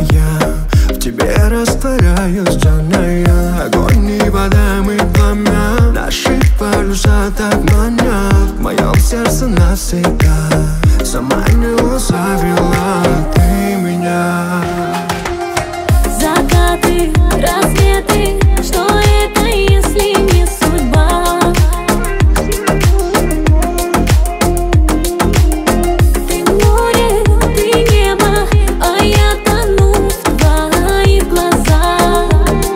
В тебе растворяюсь, черная. Огонь и вода, мы пламя. Наши полюса так манят. В моем сердце навсегда. Сама не условила ты меня. Закаты, рассветы, что это, если не судьба? Ты море, ты небо, а я тону в твоих глазах.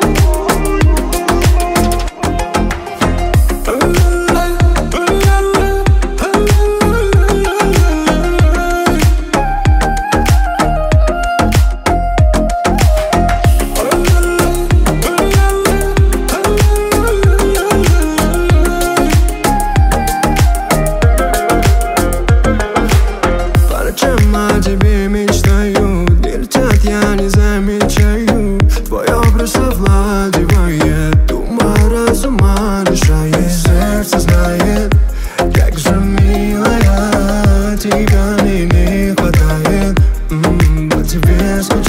О тебе мечтаю, дни летят, я не замечаю. Твой образ овладевает, ума разума лишает. Сердце знает, как же милая, тебя мне не хватает. По тебе скучаю.